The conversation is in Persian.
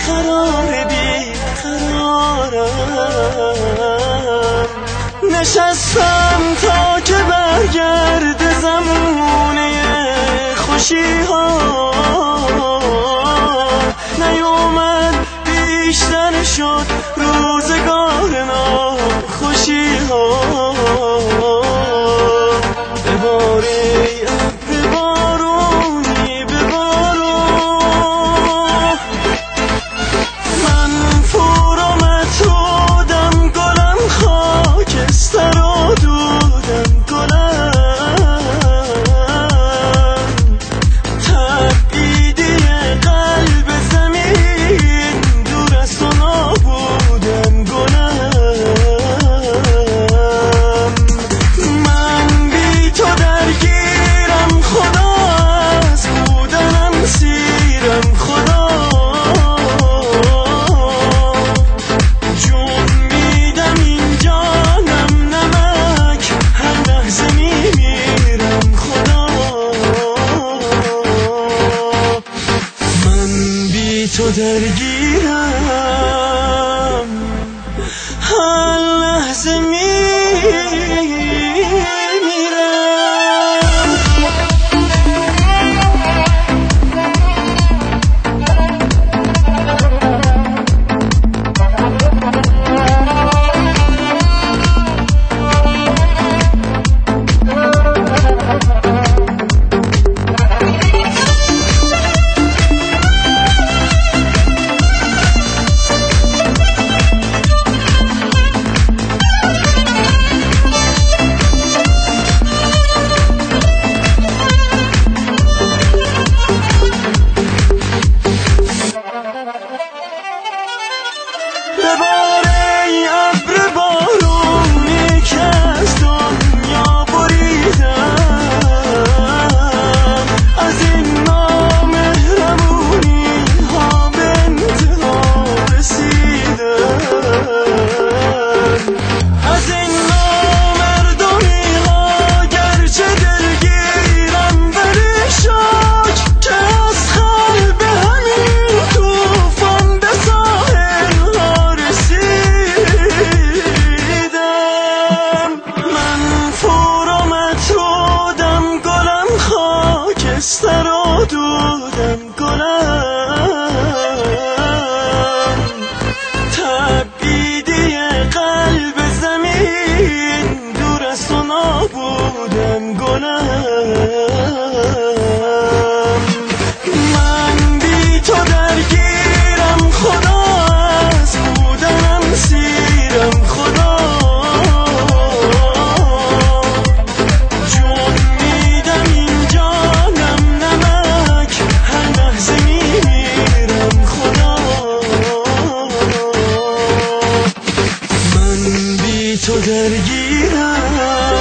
قرار بی قرارم. نشستم تا که برگرد زمونه خوشی ها، نیومد بیشتر شد روزگار ناخوشی ها. بباری ابر بارونی ببارون، من پر و متودم گلم خاکستر و دودم گلم، تبعیدی قلب زمین دور از تو نابودم گلم. من بی تو درگیرم خدا، از بودنم سیرم خدا، جون میدم این جانم نمک، هر لحظه میمیرم خدا. من بی تو درگیرم، هر لحظه میمیرم. بباره ای ابر بارونی که از دنیا بریدم، از این نامهربونی ها به انتها رسیدم، از این نامردمی ها گرچه دلگیرم ولی شاک که از قلب همین توفان به ساحل ها رسیدم. من پر و متودم گلم خاکستر و دودم گلم، تبعیدی قلب زمین دور از تو نابودم گلم. من بی تو درگیرم خدا، از بودنم سیرم خدا، جون میدم این جانم نمک، هر لحظه میمیرم خدا. من بی تو درگیرم.